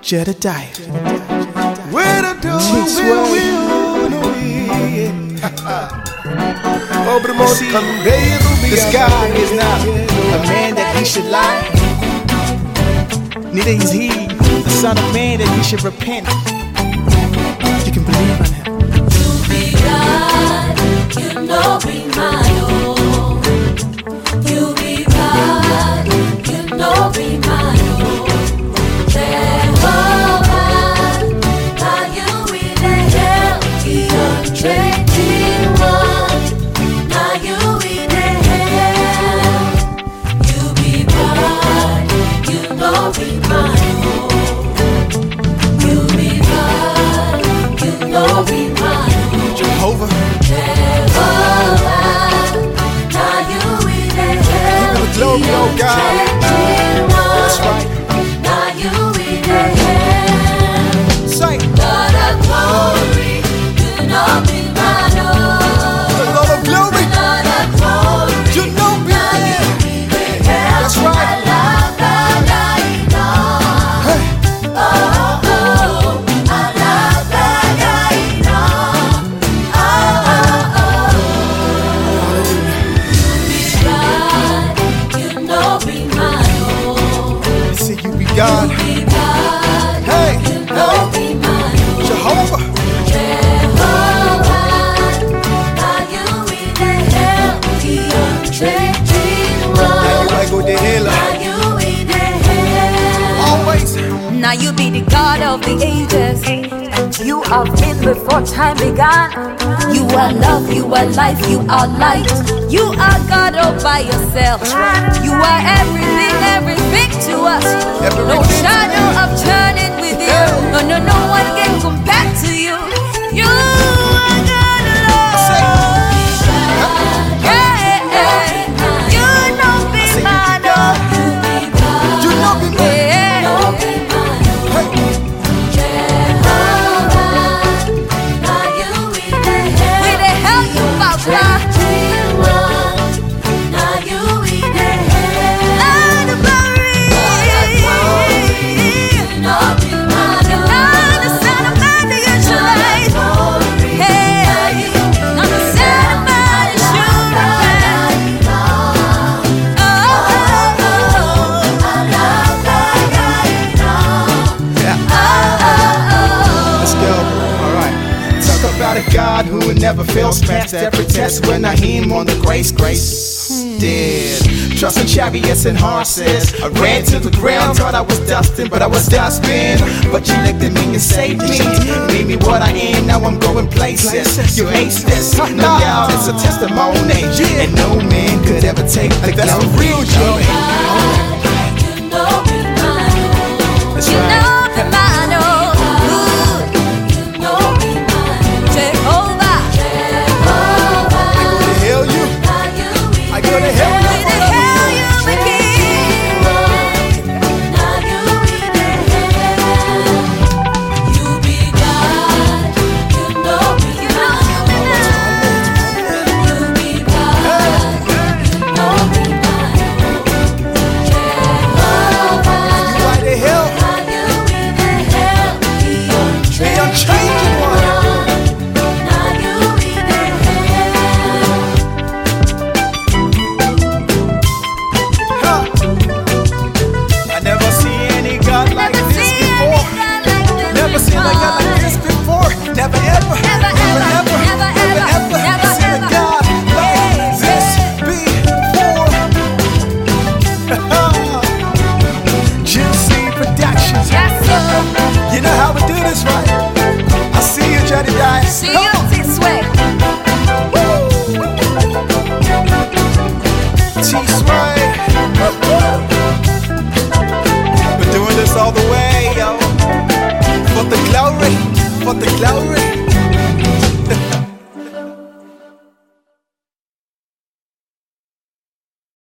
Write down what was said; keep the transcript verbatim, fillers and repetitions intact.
Jedediah. Where the do This guy is not a man that he should lie, neither is he the son of man that he should repent. You can believe on him. You be God, you know be my own. You be God, you know be my own. Jehovah, now you in the hell, the unchanging one. Now you in the hell. You be God, you know be my own. You be God, you know be my own. Jehovah, Jehovah, now you in the hell. give him the glory, oh God. That's right. Now you in the hell. Say, Lord of glory, you know be my Lord. the Lord of glory, Lord of glory, you know me. now you in the hell. That's right. I love that I know. Hey, Oh, oh, I love that I know. Oh, oh, oh. You be God, you know be my own. you see, you be God. Be God, Hey, you know hey, be my own. Jehovah, Jehovah, now you in the hell, the unchanging now you one. might go to hell, Now you in the hell. always. Now you be the God of the ages, and you have been before time began. You are love, you are life, you are light. You are God all by yourself. You are everything, everything to us. No Everything. shadow of turning with you. No, no, no one can compare to you. You are God alone. Yeah, yeah. You know be my Lord. You know me, man. About a God who never fails, past every test. When I hear him on the grace, grace did. Trusting chariots and horses, I ran to the ground, thought I was dusting, but I was dustbin. But you looked at me and saved me, made me what I am. Now I'm going places. You ace this, no doubt it's a testimony, and no man could ever take the glory. That's the real joy. That's right. Never ever, never ever, never ever, ever, ever seen a God like this before. Jim C Productions. You know how we do this, right? I see you, Jedediah. See you this way. T-Sway. We're doing this all the way, yo. For the glory. For the glory.